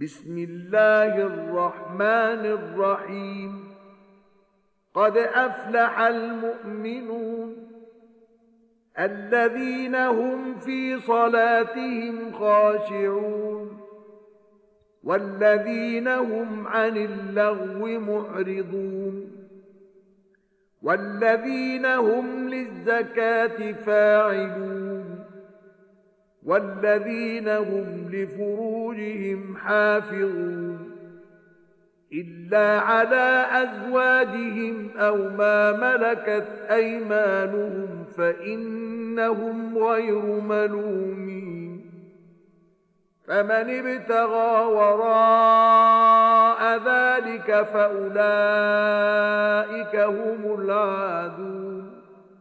بسم الله الرحمن الرحيم قد أفلح المؤمنون الذين هم في صلاتهم خاشعون والذين هم عن اللغو معرضون والذين هم للزكاة فاعلون والذين هم لفروجهم حافظون إلا على أزواجهم أو ما ملكت أيمانهم فإنهم غير ملومين فمن ابتغى وراء ذلك فأولئك هم العادون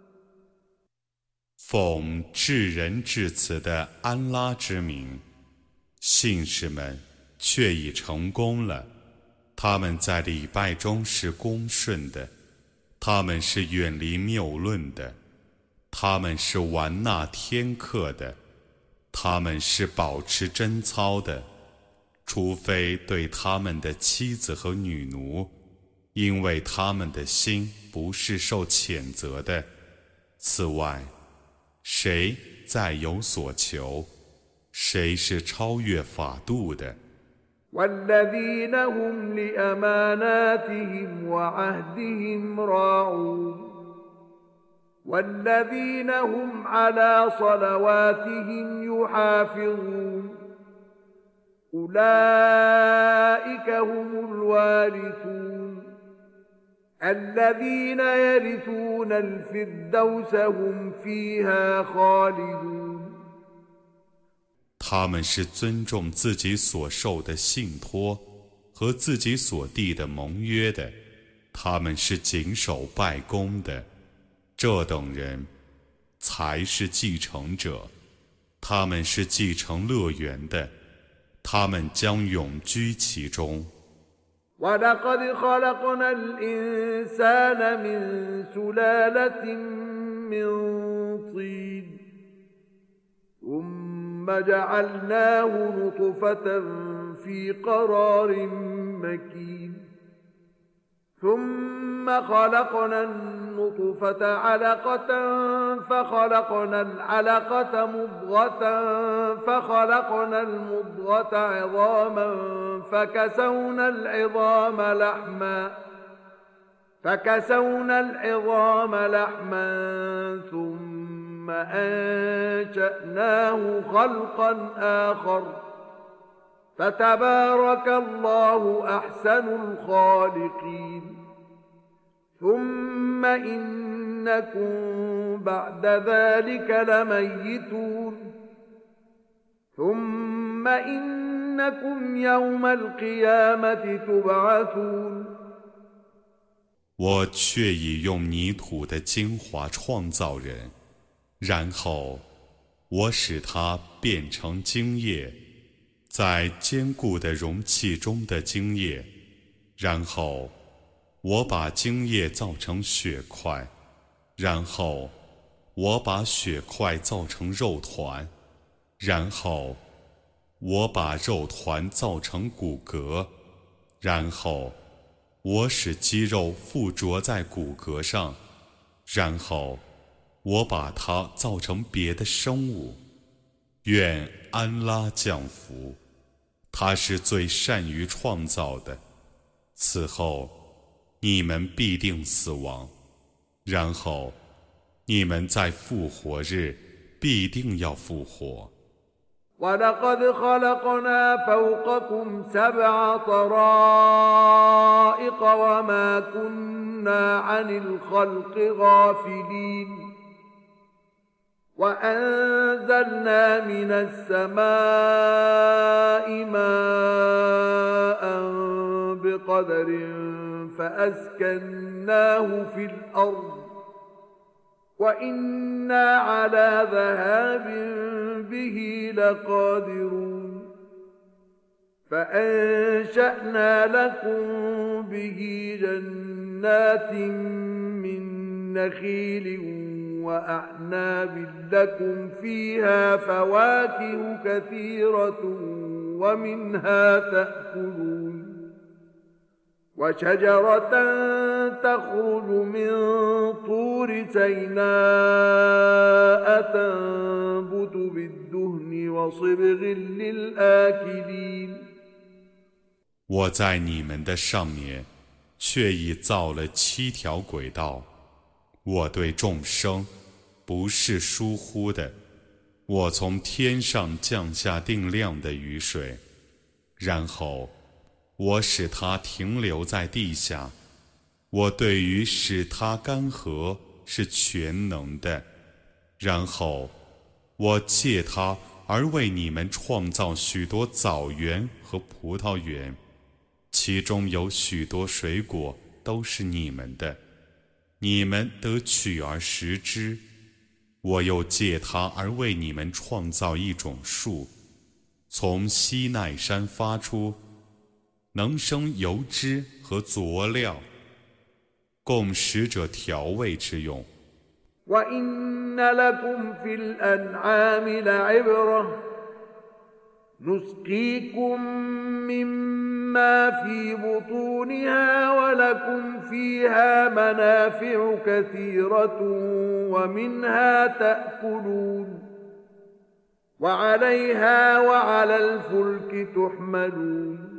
奉至仁至慈的安拉之名，信士们却已成功了。他们在礼拜中是恭顺的，他们是远离谬论的，他们是玩纳天课的，他们是保持贞操的，除非对他们的妻子和女奴，因为他们的心不是受谴责的。此外，谁再有所求，谁是超越法度的。 والذين هم لأماناتهم وعهدهم راعون والذين هم على صلواتهم يحافظون أولئك هم الوارثون الذين يرثون الفردوس هم فيها خالدون 他们是尊重自己所受的信托和自己所缔的盟约的，他们是谨守拜功的，这等人才是继承者，他们是继承乐园的，他们将永居其中。 ولقد خلقنا الإنسان من سلالة من طين ثم جعلناه نطفة في قرار مكين ثم خلقنا النطفة علقة فخلقنا العلقة مضغة فخلقنا المضغة عظاما فكسونا العظام لحما ثم أنشأناه خلقا آخر فتبارك الله أحسن الخالقين ثم إنكم بعد ذلك لميتون ثم إنكم يوم القيامة تبعثون 我却已用泥土的精华创造人，然后我使它变成精液，在坚固的容器中的精液，然后我把精液造成血块，然后我把血块造成肉团，然后我把肉团造成骨骼，然后我使肌肉附着在骨骼上，然后我把它造成别的生物。愿安拉降福，他是最善于创造的。此后你们必定死亡，然后你们在复活日必定要复活。 ولقد خلقنا فوقكم سبع طرائق وما كنا عن الخلق غافلين وأنزلنا من السماء ماء بقدر فأسكناه في الأرض وإنا على ذهاب به لقادرون فأنشأنا لكم به جنات من نخيل وأعناب لكم فيها فواكه كثيرة ومنها تأكلون وشجرة تخرج من طور سيناء تنبت بالدهن وصبغ للآكلين 我在你们的上面却已造了7条轨道，我对众生不是疏忽的，我从天上降下定量的雨水，然后我使它停留在地下，我对于使它干涸是全能的，然后我借它而为你们创造许多枣园和葡萄园，其中有许多水果都是你们的，你们得取而食之。我又借它而为你们创造一种树，从西奈山发出，能生油脂和佐料，供食者调味之用。 وَإِنَّ لَكُمْ فِي الْأَنْعَامِ لَعِبْرَةً نُسْقِيكُم مِّمَّا فِي بُطُونِهَا وَلَكُمْ فِيهَا مَنَافِعُ كَثِيرَةٌ وَمِنْهَا تَأْكُلُونَ وَعَلَيْهَا وَعَلَى الْفُلْكِ تُحْمَلُونَ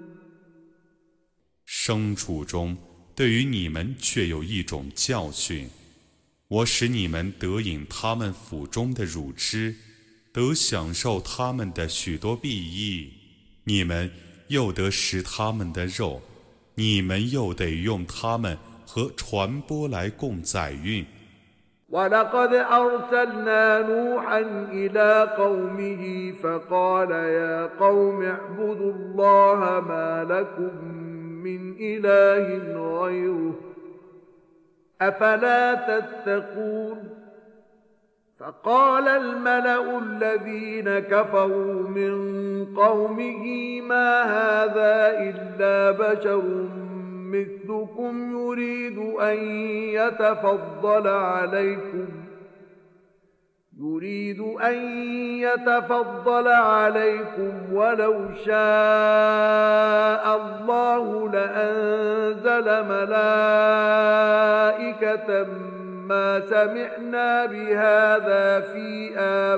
牲畜中对于你们却有一种教训，我使你们得饮他们腹中的乳汁，得享受他们的许多裨益，你们又得食他们的肉，你们又得用他们和传播来供载运。 وَلَقَدْ أَرْسَلْنَا نُوحًا إِلَىٰ قَوْمِهِ فَقَالَ يَا قَوْمِ اعْبُدُوا اللَّهَ مَا لَكُم مِّنْ إِلَٰهٍ غَيْرُهُ أَفَلَا تَتَّقُونَ فقال الملأ الذين كفروا من قومه ما هذا إلا بشر مثلكم يريد أن يتفضل عليكم ولو شاء الله لأنزل ملائكة ما سمعنا بهذا في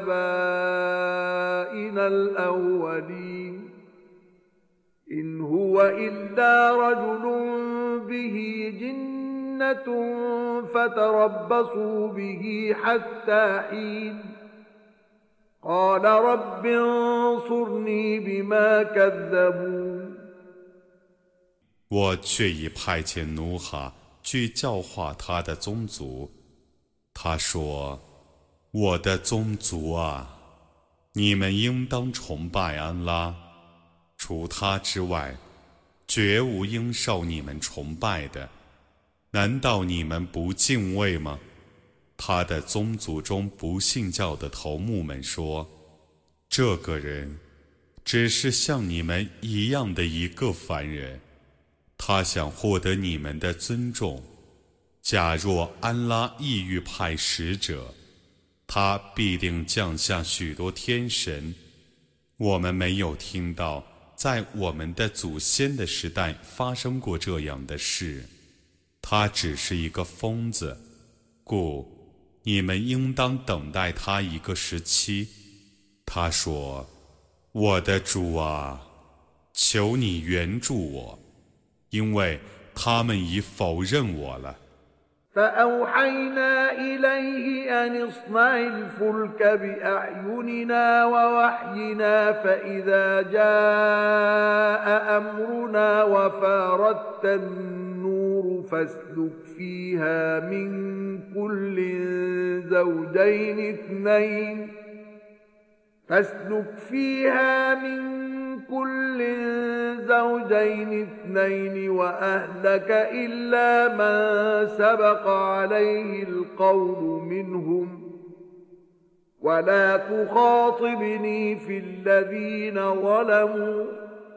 آبائنا الأولين إن هو إلا رجل به جنة فتربصوا به حتى حين قال رب انصرني بما كذبون 我却已派遣努哈去教化他的宗族。他说：“我的宗族啊，你们应当崇拜安拉，除他之外，绝无应受你们崇拜的。难道你们不敬畏吗？”他的宗族中不信教的头目们说：“这个人只是像你们一样的一个凡人。”他想获得你们的尊重。假若安拉意欲派使者，他必定降下许多天神。我们没有听到在我们的祖先的时代发生过这样的事。他只是一个疯子，故你们应当等待他一个时期。他说：“我的主啊，求你援助我。”因为他们已否认我了。 فأوحينا إليه أن اصنع الفلك بأعيننا ووحينا فإذا جاء أمرنا وفاردت النور فاسلك فيها من كل زوجين اثنين وأهلك إلا من سبق عليه القول منهم ولا تخاطبني في الذين ظلموا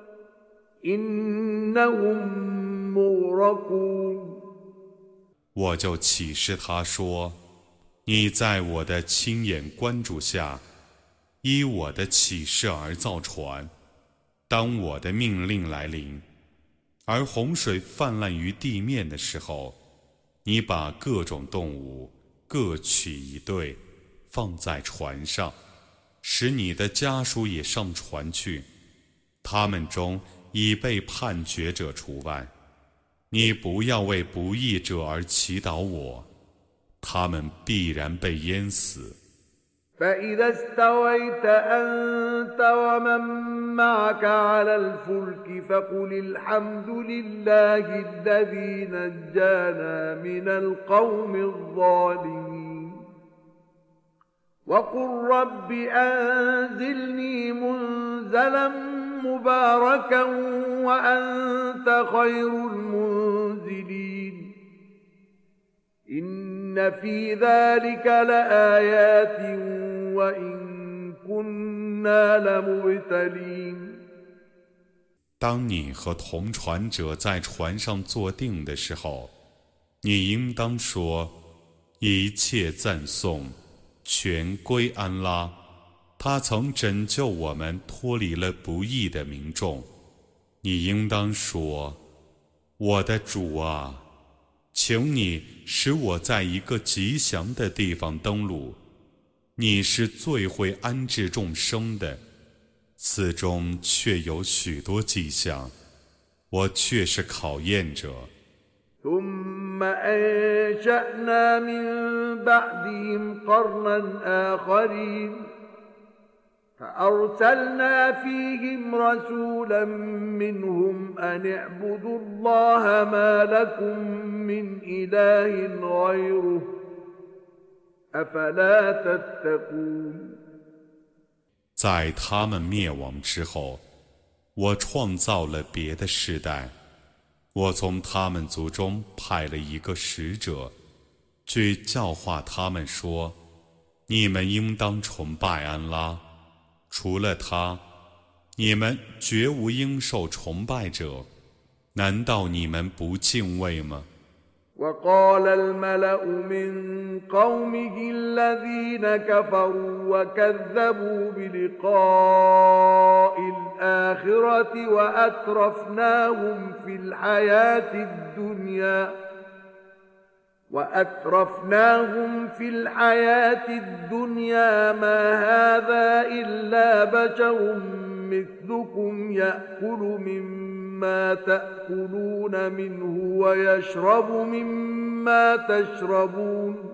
إنهم مغرقون 我就启示他说：“你在我的亲眼关注下，依我的启示而造船。 当我的命令来临，而洪水泛滥于地面的时候，你把各种动物各取一对，放在船上，使你的家属也上船去，他们中已被判决者除外。你不要为不义者而祈祷我，他们必然被淹死。 فإذا استويت أنت ومن معك على الفلك فقل الحمد لله الذي نجانا من القوم الظالمين وقل رب أنزلني منزلا مباركا وأنت خير المنزلين إن في ذلك لآيات وإن كنا لمبتلين。 当你和同船者在船上坐定的时候，你应当说：一切赞颂全归安拉，他曾拯救我们脱离了不义的民众。你应当说：我的主啊，请你使我在一个吉祥的地方登陆，你是最会安置众生的，此中却有许多迹象，我却是考验者。 ثم أنشأنا من بعدهم قرنا آخرين فأرسلنا فيهم رسولا منهم أن اعبدوا الله ما لكم من إله غيره أفلا تتقون。 在他们灭亡之后，我创造了别的世代，我从他们族中派了一个使者，去教化他们说：你们应当崇拜安拉，除了他，你们绝无应受崇拜者，难道你们不敬畏吗？ وقال الملأ من قومه الذين كفروا وكذبوا بلقاء الآخرة وأترفناهم في الحياة الدنيا ما هذا إلا بشر مثلكم يأكل مما تأكلون منه ويشرب مما تشربون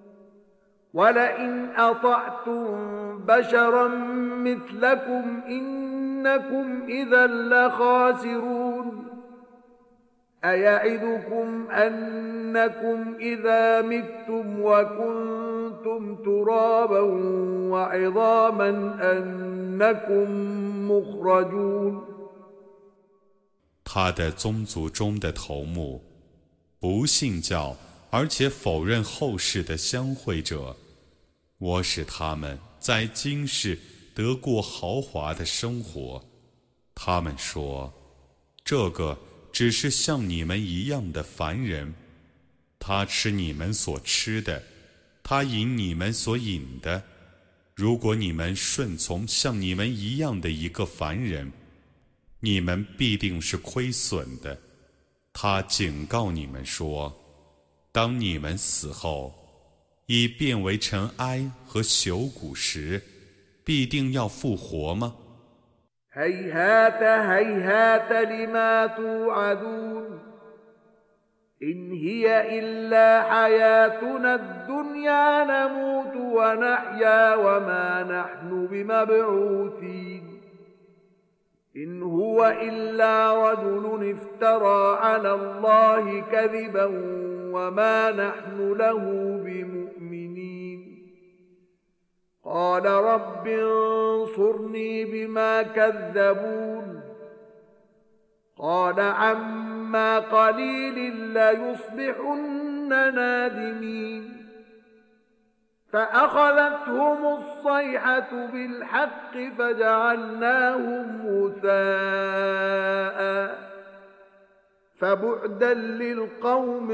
ولئن أطعتم بشرا مثلكم إنكم إذا لخاسرون أيعدكم أنكم إذا متم وكنتم ترابا وعظاما أنكم مخرجون。 他的宗族中的头目，不信教而且否认后世的相会者，我使他们在今世得过豪华的生活。他们说，这个只是像你们一样的凡人，他吃你们所吃的，他饮你们所饮的。如果你们顺从像你们一样的一个凡人，你们必定是亏损的。他警告你们说，当你们死后已变为尘埃和朽骨时，必定要复活吗？ هيهات هيهات لما توعدون إن هي إلا حياتنا الدنيا نموت ونحيا وما نحن بمبعوثين إن هو إلا رجل افترى على الله كذبا وما نحن له بمؤمنين قال رب انصرني بما كذبون قال عما قليل ليصبحن نادمين فأخذتهم الصيحة بالحق فجعلناهم غثاء فبعدا للقوم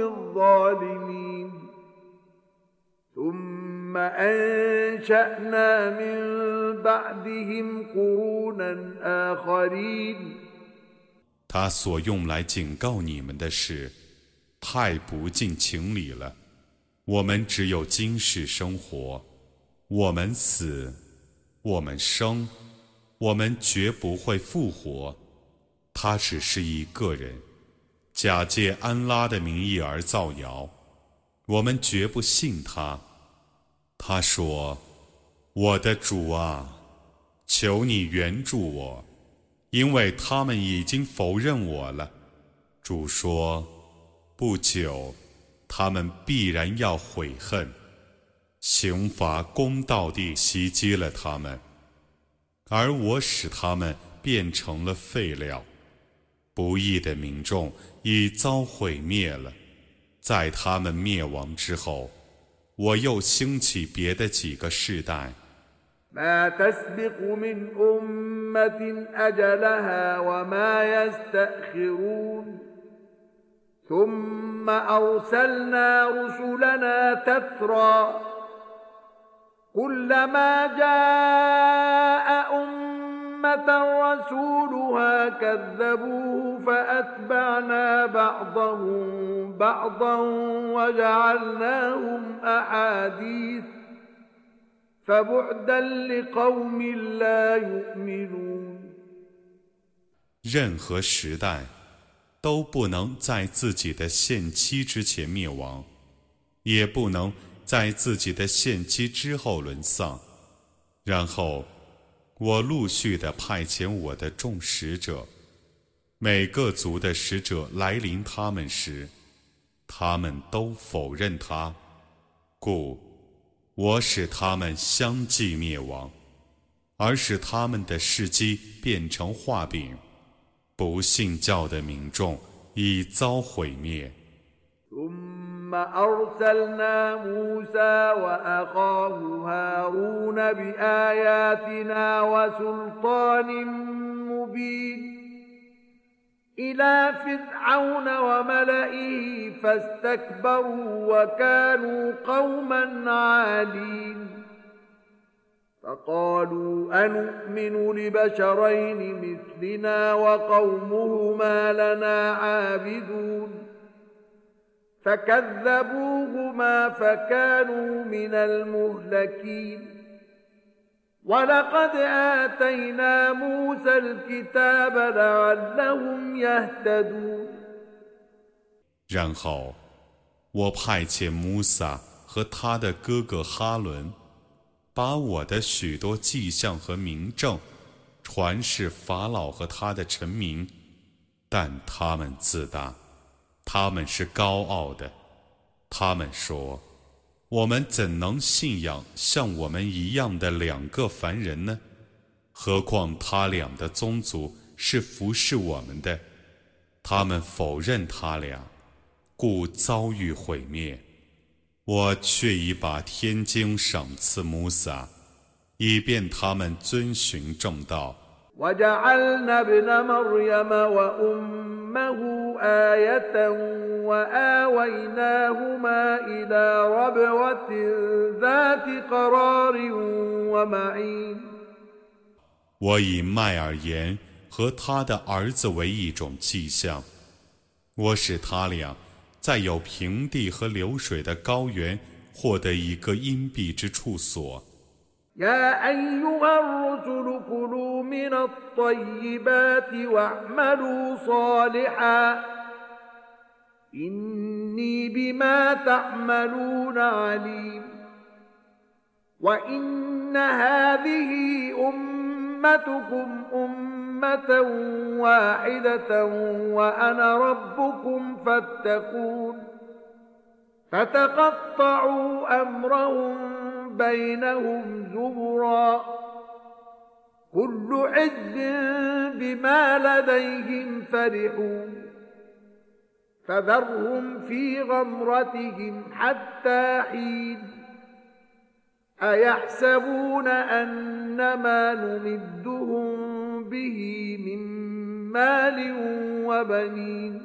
الظالمين ثم أنشأنا من بعدهم قرونا آخرين 他所用来警告你们的事，太不近情理了。我们只有今世生活，我们死，我们生，我们绝不会复活。他只是一个人，假借安拉的名义而造谣，我们绝不信他。他说：“我的主啊，求你援助我。”因为他们已经否认我了。主说：“不久，他们必然要悔恨，刑罚公道地袭击了他们，而我使他们变成了废料。不义的民众已遭毁灭了。在他们灭亡之后，我又兴起别的几个世代。” ما تسبق من أمة أجلها وما يستأخرون ثم أرسلنا رسلنا تترى كلما جاء أمة رسولها كذبوه فأتبعنا بعضهم بعضا وجعلناهم أحاديث فبعدا لقوم لا يؤمنون 任何时代都不能在自己的限期之前灭亡，也不能在自己的限期之后沦丧。然后我陆续地派遣我的众使者，每个族的使者来临他们时，他们都否认他，故我使他们相继灭亡，而使他们的事迹变成画饼。不信教的民众已遭毁灭。 ثم أرسلنا موسى وأخاه هارون بآياتنا وسلطان مبين إلى فرعون وملئه فاستكبروا وكانوا قوما عالين فقالوا أنؤمن لبشرين مثلنا وقومهما لنا عابدون فكذبوهما فكانوا من المهلكين ولقد آتينا موسى الكتاب لعلهم يهتدون 然后我派遣穆萨和他的哥哥哈伦，把我的许多迹象和明证传示法老和他的臣民，但他们自大，他们是高傲的。他们说：“我们怎能信仰像我们一样的两个凡人呢？何况他俩的宗族是服侍我们的。”他们否认他俩，故遭遇毁灭。我却已把天经赏赐穆萨，以便他们遵循正道。 وجعلنا ابن مريم وأمه آية وآويناهما إلى ربوة ذات قرار ومعين 我以麦尔言和他的儿子为一种迹象，我使他俩在有平地和流水的高原获得一个隐蔽之处所。 يا أيها الرسل كلوا من الطيبات واعملوا صالحا إني بما تعملون عليم وإن هذه أمتكم أمة واحدة وأنا ربكم فاتقون فتقطعوا أمرهم بينهم زبرا كل حزب بما لديهم فرحون فذرهم في غمرتهم حتى حين أيحسبون أنما نمدهم به من مال وبنين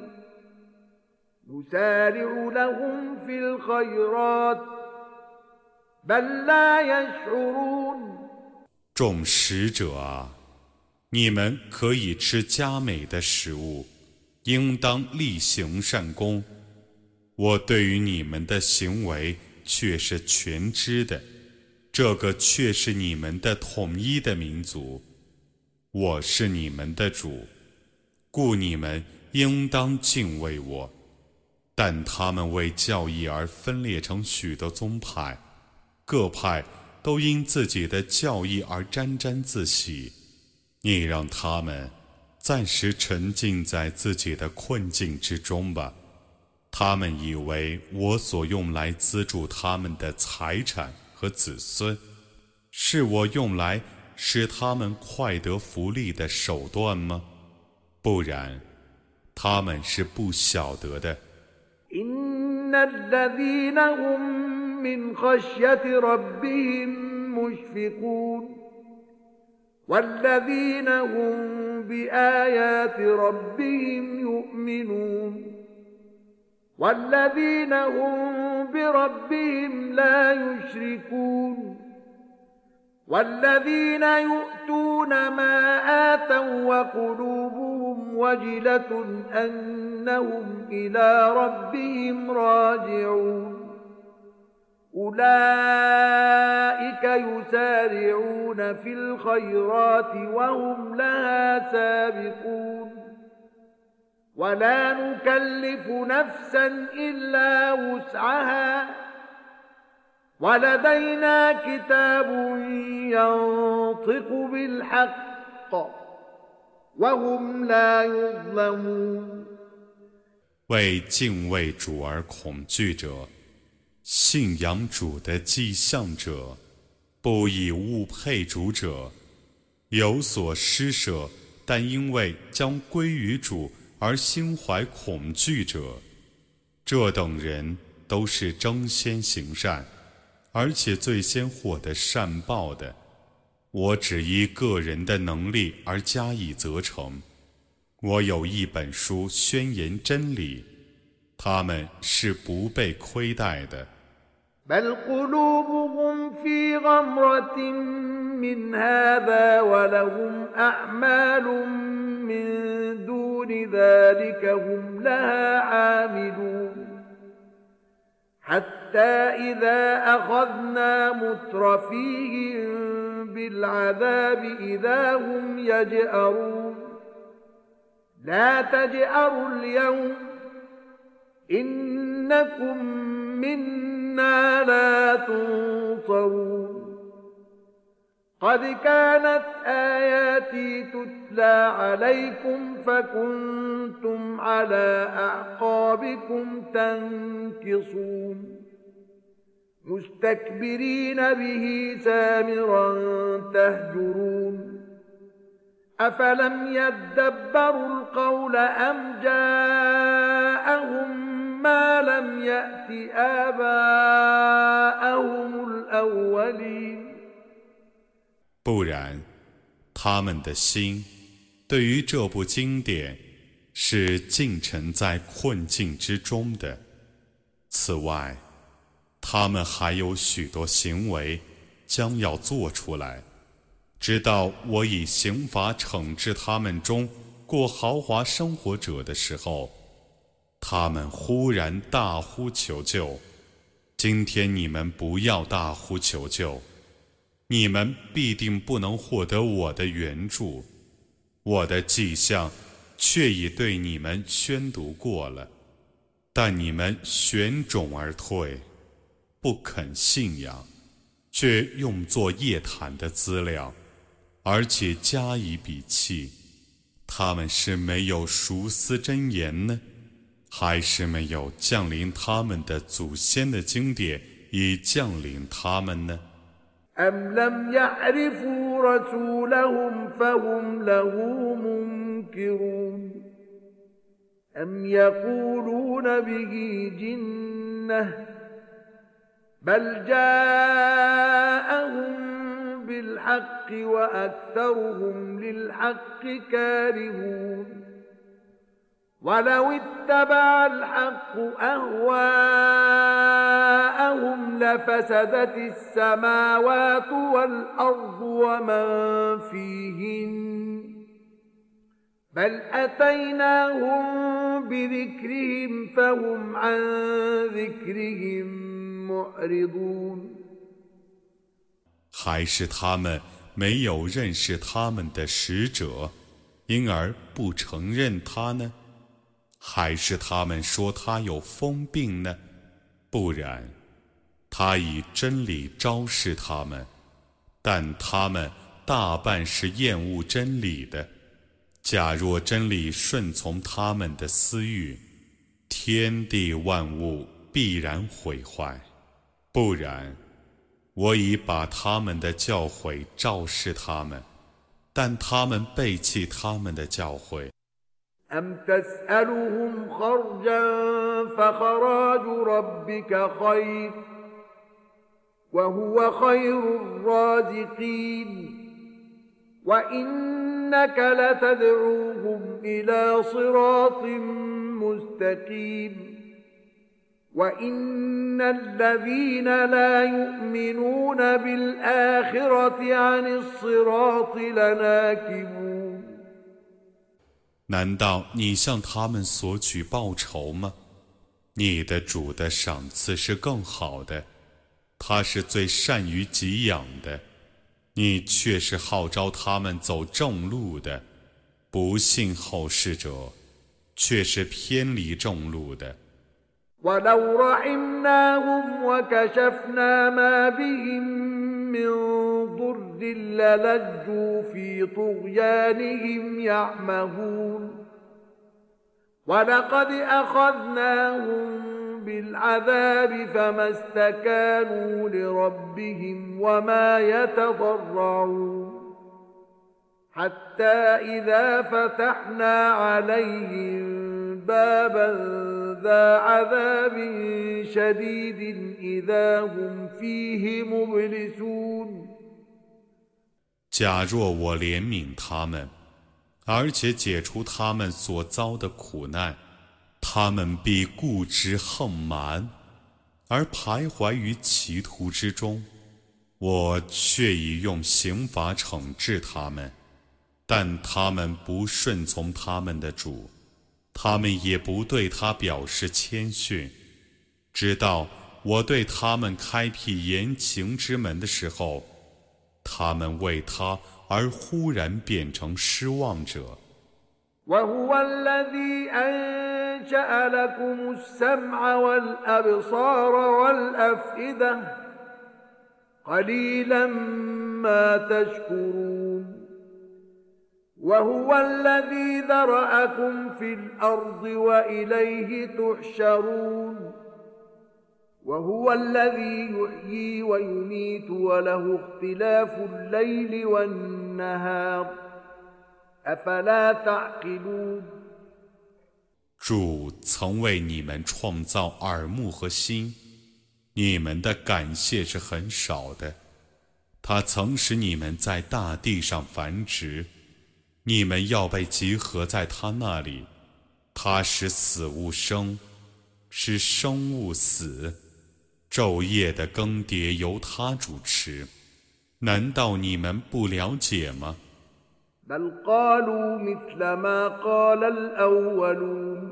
نسارع لهم في الخيرات بل لا يشعرون 众使者啊，你们可以吃佳美的食物，应当力行善功。我对于你们的行为却是全知的，这个却是你们的统一的民族。我是你们的主，故你们应当敬畏我。但他们为教义而分裂成许多宗派，各派都因自己的教义而沾沾自喜。你让他们暂时沉浸在自己的困境之中吧。他们以为我所用来资助他们的财产和子孙，是我用来使他们快得福利的手段吗？不然，他们是不晓得的。 إن الذين هم من خشية ربهم مشفقون والذين هم بآيات ربهم يؤمنون والذين هم بربهم لا يشركون والذين يؤتون ما آتوا وقلوبهم وجلة أنهم إلى ربهم راجعون أولئك يسارعون في الخيرات وهم لها سابقون ولا نكلف نفسا إلا وسعها ولدينا كتاب ينطق بالحق وهم لا يظلمون 为敬畏主而恐惧者，信仰主的迹象者，不以物配主者，有所施舍，但因为将归于主而心怀恐惧者，这等人都是争先行善，而且最先获得善报的。我只依个人的能力而加以责成。我有一本书宣言真理，他们是不被亏待的。 بل قلوبهم في غمرة من هذا ولهم أعمال من دون ذلك هم لها عاملون حتى إذا أخذنا مترفيهم بالعذاب إذا هم يجأرون لا تجأروا اليوم إنكم منا لا تنصرون قد كانت آياتي تتلى عليكم فكنتم على أعقابكم تنكصون مستكبرين به سامرا تهجرون أفلم يدبروا القول أم جاءهم ما لم يأت آباءهم الأولين 不然，他们的心对于这部经典是浸沉在困境之中的。此外，他们还有许多行为将要做出来，直到我以刑罚惩治他们中过豪华生活者的时候，他们忽然大呼求救。今天你们不要大呼求救，你们必定不能获得我的援助。我的迹象却已对你们宣读过了，但你们悬踵而退，不肯信仰，却用作夜谈的资料，而且加以鄙弃。他们是没有熟思真言呢，还是没有降临他们的祖先的经典已降临他们呢 أم لم يعرفوا رسولهم فهم له منكرون أم يقولون به جنة بل جاءهم بالحق وأكثرهم للحق كارهون ولو اتبع الحق أهواءهم لفسدت السماوات والأرض ومن فيهن بل أتيناهم بذكرهم فهم عن ذكرهم معرضون 还是他们没有认识他们的使者，因而不承认他呢？还是他们说他有疯病呢？不然，他以真理昭示他们，但他们大半是厌恶真理的。假若真理顺从他们的私欲，天地万物必然毁坏；不然，我已把他们的教诲昭示他们，但他们背弃他们的教诲。 أم تسألهم خرجا فخراج ربك خير وهو خير الرازقين وإنك لتدعوهم إلى صراط مستقيم وإن الذين لا يؤمنون بالآخرة عن الصراط لناكبون 难道你向他们索取报酬吗？你的主的赏赐是更好的，他是最善于给养的，你却是号召他们走正路的，不信后世者却是偏离正路的。 ولو رحمناهم وكشفنا ما بهم من ضر للجوا في طغيانهم يعمهون ولقد أخذناهم بالعذاب فما استكانوا لربهم وما يتضرعون حتى إذا فتحنا عليهم بابا ذا عذاب شديد إذا هم فيه مبلسون 假若我怜悯他们，而且解除他们所遭的苦难，他们必固执横蛮，而徘徊于歧途之中。我却已用刑罚惩治他们，但他们不顺从他们的主，他们也不对他表示谦逊，直到我对他们开辟言情之门的时候，他们为他而忽然变成失望者。 وهو الذي أنشأ لكم السمع والأبصار والأفئدة قليلا ما تشكرون وهو الذي ذرأكم في الأرض وإليه تحشرون وهو الذي يحيي ويميت وله اختلاف الليل والنهار أفلا تعقلون 主曾为你们创造耳目和心，你们的感谢是很少的。他曾使你们在大地上繁殖，你们要被集合在他那里。他使死物生，使生物死，昼夜的更迭由他主持。难道你们不了解吗？ بل قالوا مثل ما قال الأولون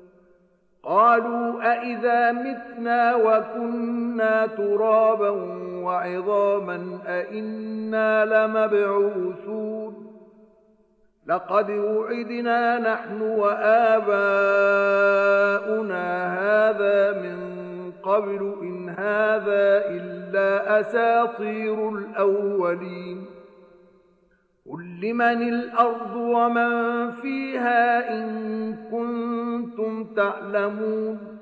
قالوا أإذا متنا وكنا ترابا وعظاما أإنا لمبعوثون لقد وعدنا نحن وآباؤنا هذا من قبل إن هذا إلا أساطير الأولين قل لمن الأرض ومن فيها إن كنتم تعلمون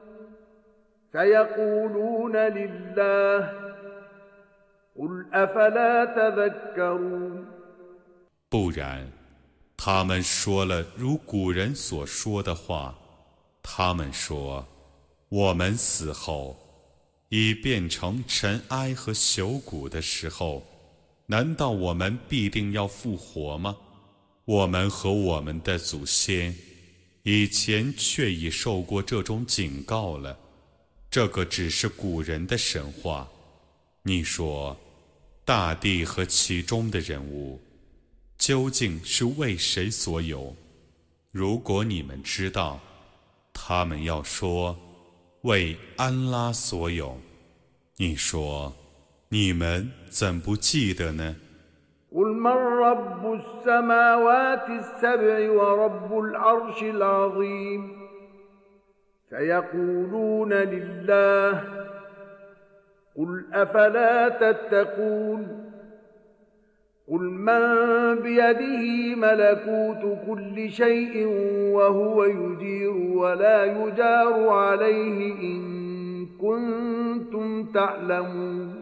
سيقولون لله قل أفلا تذكرون 不然，他们说了如古人所说的话。他们说，我们死后已变成尘埃和朽骨的时候，难道我们必定要复活吗？我们和我们的祖先以前却已受过这种警告了。这个只是古人的神话。你说，大地和其中的人物，究竟是为谁所有？如果你们知道，他们要说，为安拉所有。你说，你们怎不记得呢？ قل من رب السماوات السبع ورب العرش العظيم سيقولون لله قل أفلا تتقون قل من بيده ملكوت كل شيء وهو يجير ولا يجار عليه إن كنتم تعلمون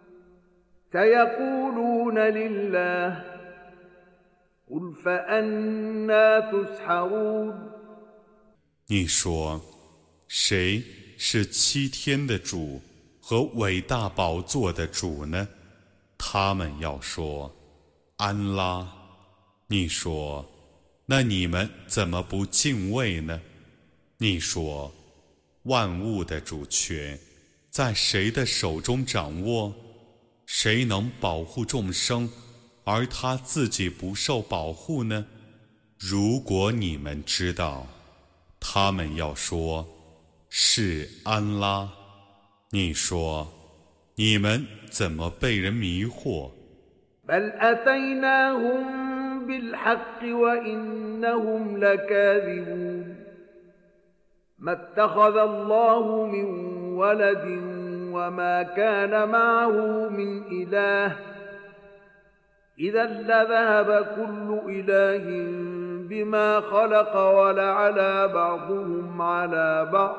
سيقولون لله قل فأنى تسحرون 你说，谁是七天的主和伟大宝座的主呢？他们要说，安拉。你说，那你们怎么不敬畏呢？你说，万物的主权在谁的手中掌握？谁能保护众生，而他自己不受保护呢？如果你们知道，他们要说，是安拉。你说，你们怎么被人迷惑？ بل أتيناهم بالحق وإنهم لكاذبون ما اتخذ الله من ولد وما كان معه من إله إذا لذهب كل إله بما خلق ولعلى بعضهم على بعض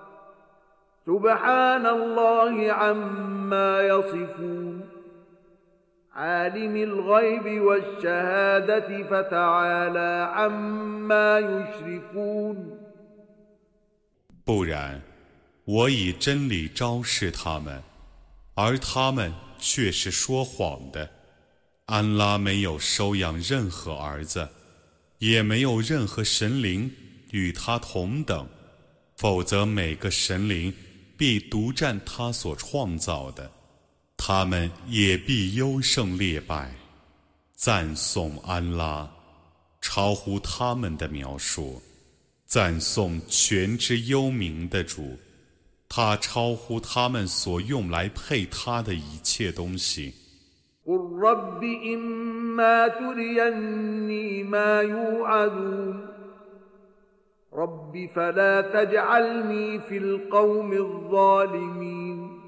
سبحان الله عما يصفون عالم الغيب والشهادة فتعالى عما يشركون 不然，我以真理昭示他们，而他们却是说谎的。安拉没有收养任何儿子，也没有任何神灵与他同等，否则每个神灵必独占他所创造的，他们也必优胜劣败。赞颂安拉，超乎他们的描述。赞颂全知幽冥的主，他超乎他们所用来配他的一切东西。 قل رب إما تريني ما يوعدون رب فلا تجعلني في القوم الظالمين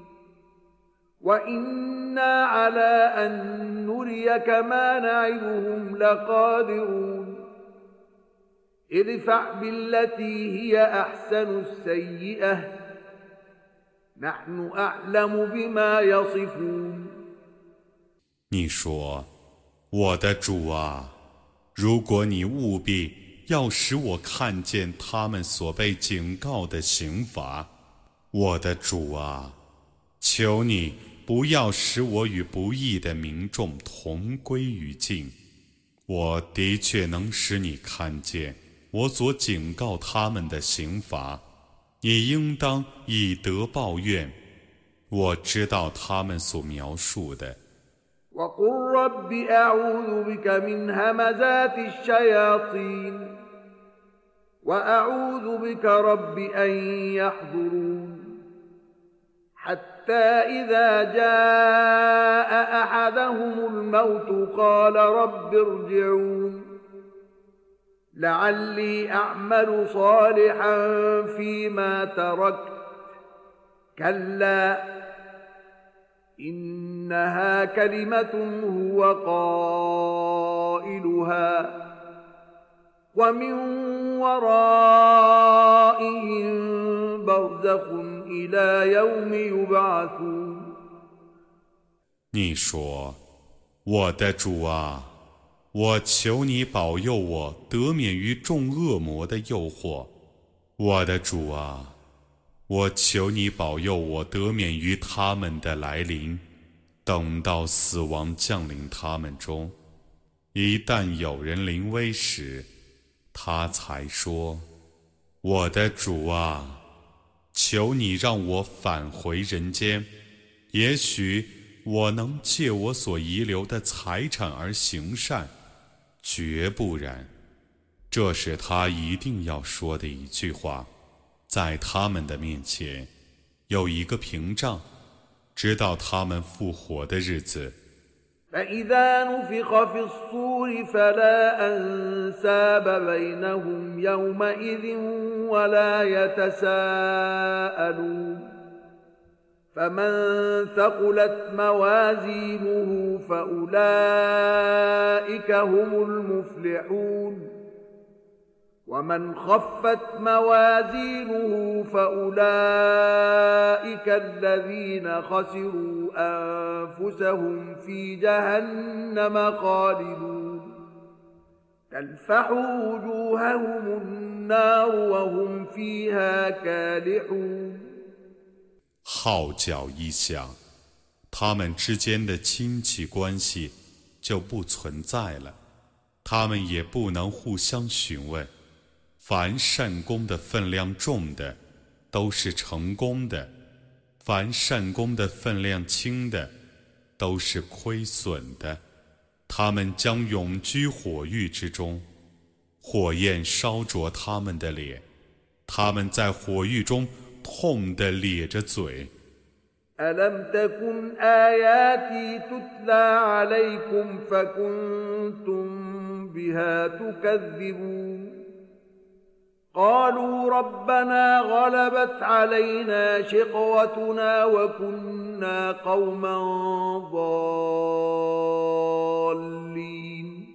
وإنا على أن نريك ما نعدهم لقادرون ادفع بالتي هي أحسن السيئة نحن أعلم بما يصفون 你说，我的主啊，如果你务必要使我看见他们所被警告的刑罚，我的主啊，求你不要使我与不义的民众同归于尽。我的确能使你看见我所警告他们的刑罚，你应当以德报怨。我知道他们所描述的。 وقل رب أعوذ بك من همزات الشياطين وأعوذ بك رب أن يحضرون حتى إذا جاء أحدهم الموت قال رب ارجعون لعلي أعمل صالحا فيما تركت كلا إنها كلمة هو قائلها ومن ورائهم برزخ إلى يوم يبعثون 你说，我的主啊，我求你保佑我得免于众恶魔的诱惑。我的主啊，我求你保佑我得免于他们的来临，等到死亡降临他们中，一旦有人临危时，他才说。 我的主啊，求你让我返回人间，也许我能借我所遗留的财产而行善，绝不然。这是他一定要说的一句话。在他们的面前有一个屏障，直到他们复活的日子。 فإذا نفخ في الصور فلا أنساب بينهم يومئذ ولا يتساءلون فمن ثقلت موازينه فأولئك هم المفلحون ومن خفت موازينه فأولئك الذين خسروا أنفسهم في جهنم خالدون تلفح وجوههم النار وهم فيها كالحون 号角一响，他们之间的亲戚关系就不存在了，他们也不能互相询问。凡善功的分量重的，都是成功的；凡善功的分量轻的，都是亏损的。他们将永居火狱之中，火焰烧灼他们的脸，他们在火狱中痛地咧着嘴。 ألم تكن آياتي تتلى عليكم فكنتم بها تكذبون قالوا ربنا غلبت علينا شقوتنا وكنا قوما ضالين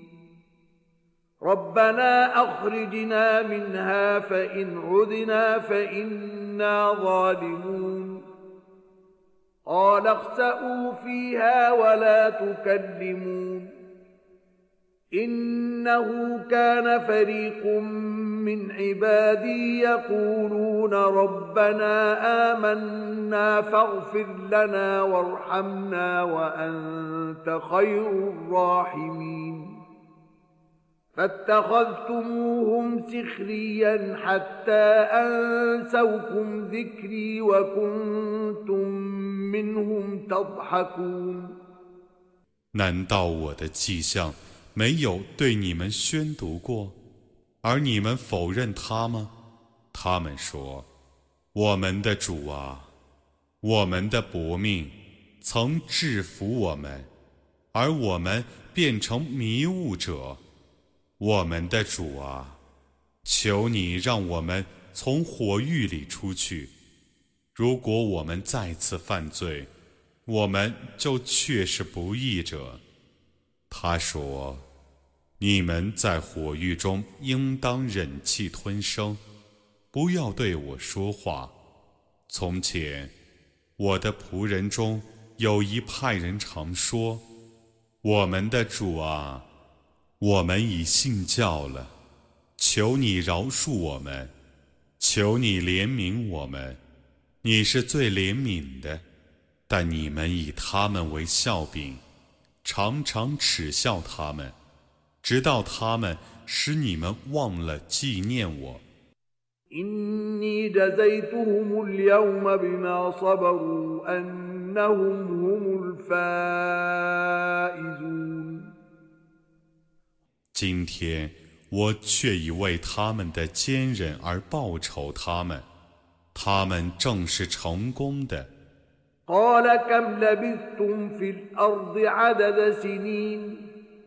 ربنا أخرجنا منها فإن عدنا فإنا ظالمون قال اخسئوا فيها ولا تكلمون إنه كان فريق من عبادي يقولون ربنا آمنا فاغفر لنا وارحمنا وأنت خير الراحمين فاتخذتموهم سخريا حتى أنسوكم ذكري وكنتم منهم تضحكون 难道我的迹象没有对你们宣读过，而你们否认它吗？他们说：我们的主啊，我们的薄命曾制服我们，而我们变成迷雾者。我们的主啊，求你让我们从火狱里出去。如果我们再次犯罪，我们就确是不义者。他说：你们在火狱中应当忍气吞声，不要对我说话。从前，我的仆人中有一派人常说：我们的主啊，我们已信教了，求你饶恕我们，求你怜悯我们，你是最怜悯的。但你们以他们为笑柄，常常耻笑他们，直到他们使你们忘了纪念我。 إني جزيتهم اليوم بما صبروا أنهم هم الفائزون 今天我却已为他们的坚忍而报酬他们，他们正是成功的。 قال كم لبثتم في الأرض عدد سنين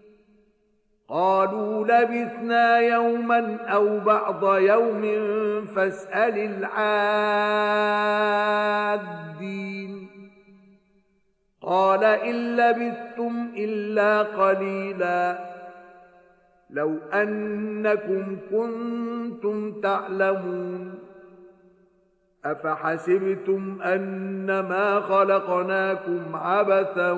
قالوا لبثنا يوما أو بعض يوم فاسأل العادين قال إن لبثتم إلا قليلا لو أنكم كنتم تعلمون أفحسبتم أنما خلقناكم عبثا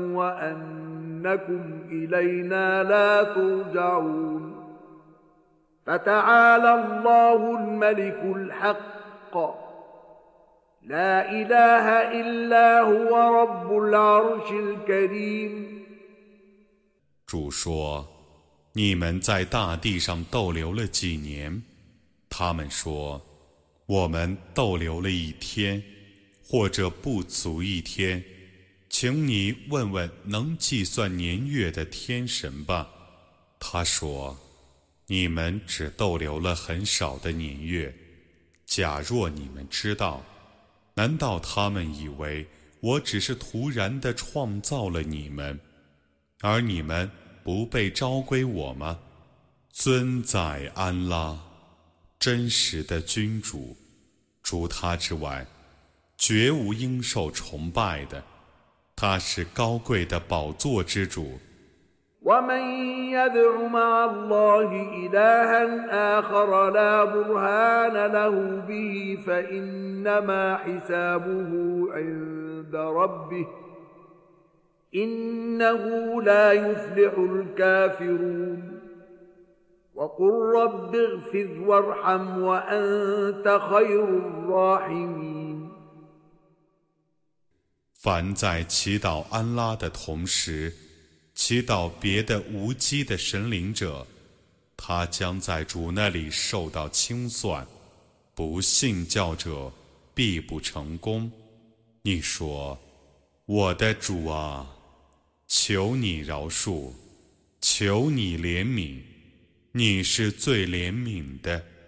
وأنكم إلينا لا ترجعون فتعالى الله الملك الحق لا إله إلا هو رب العرش الكريم 主说：你们在大地上逗留了几年， 他们说，我们逗留了一天，或者不足一天，请你问问能计算年月的天神吧。他说，你们只逗留了很少的年月。假若你们知道，难道他们以为我只是突然地创造了你们，而你们不被召归我吗？尊在安拉，真实的君主，除他之外，绝无应受崇拜的。他是高贵的宝座之主。 ومن يدع مع الله إلها آخر لا برهان له به فإنما حسابه عند ربه إنه لا يفلح الكافرون وقل رب اغفر وارحم وأنت خير الراحمين 凡在祈祷安拉的同时祈祷别的无基的神灵者，他将在主那里受到清算，不信教者必不成功。你说，我的主啊，求你饶恕，求你怜悯，你是最怜悯的。